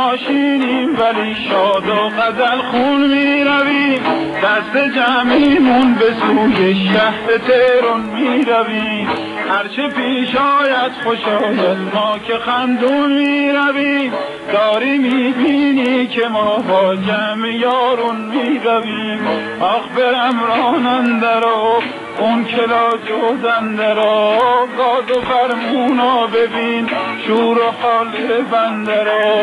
ماشینیم ولی شاد و غزل خون می رویم، دست جمعیمون به سوی شهر تهران می رویم. هرچه پیش آید خوش آید ما که خندون می رویم، داری می بینی که ما با جمع یارون می رویم. آخ برم راننده رو اون کلا جوزنده را، گاز و فرمونا ببین شور و حال بنده را.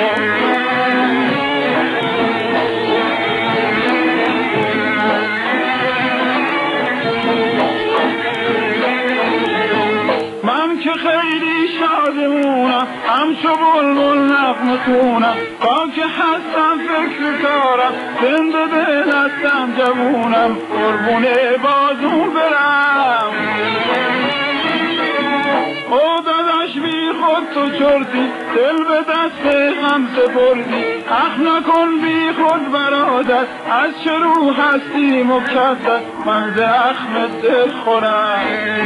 من که خیلی شادمونم همچو بلبل نغمه خونم، تا که هستم فکر کارم زنده دل هستم جوونم، قربونه بازون برم. او داداش بی خود تو چرتی دل به دست هم سپردی، اخ نکن بی خود برادر از چه رو هستی مکدر، من ز اخم دل خورم.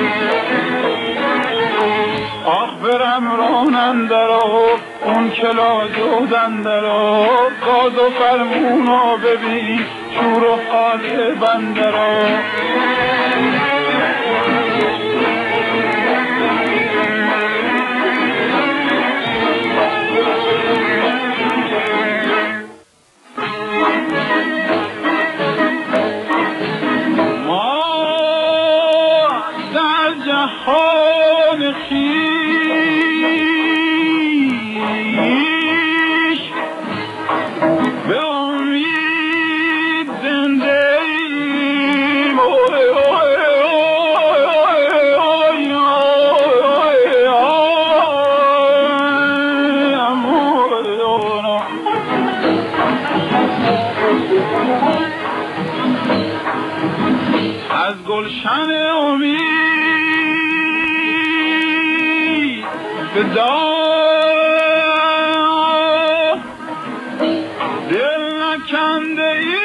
آخ برم راننده را اون کلا جوزنده را، گاز و فرمونا ببین شور و حال بنده را. ما در جهان خویش به امید زنده ایم، از گلشن امید به دار دل نکنده ایم.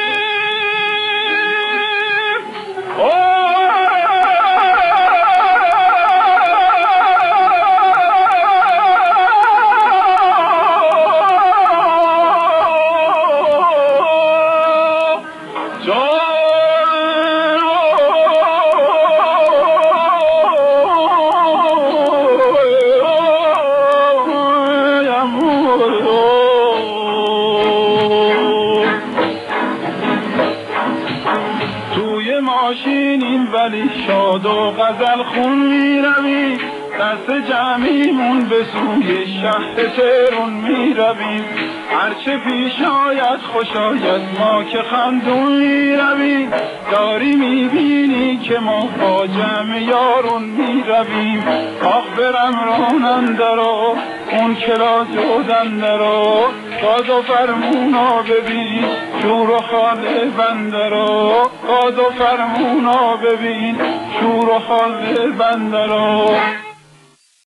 توی ماشینیم ولی شاد و غزل خون می رویم، دست جمعیمون به سوی شهر تهران می رویم. هرچه پیش آید خوش آید ما که خندون می رویم، داری می بینی که ما با جمع یارون می رویم. آخ برم راننده را اون کلا جوزنده را، گاز و فرمونا ببین شور و حال بنده را، گاز و فرمونا ببین شور و حال بنده را.